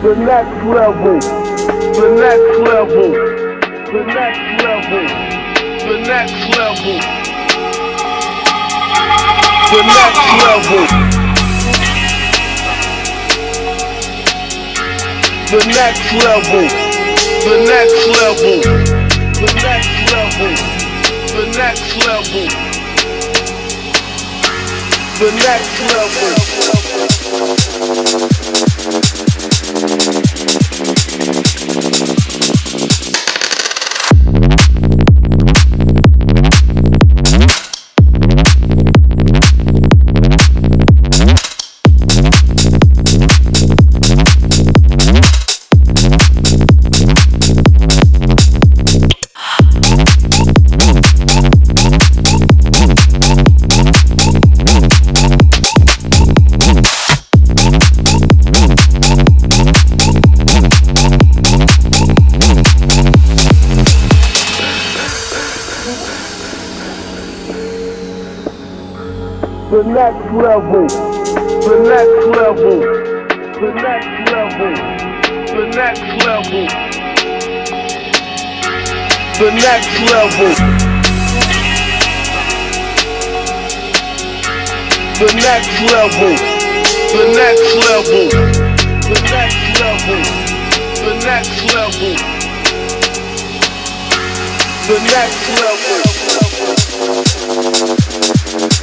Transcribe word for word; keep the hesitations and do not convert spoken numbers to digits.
the next level, the next level, the next level, the next level, the next level, the next level, the next level, the next level, the next level, the next level. The next level, the next level, the next level, the next level, the next level, the next level, the next level, the next level, the next level, the next level.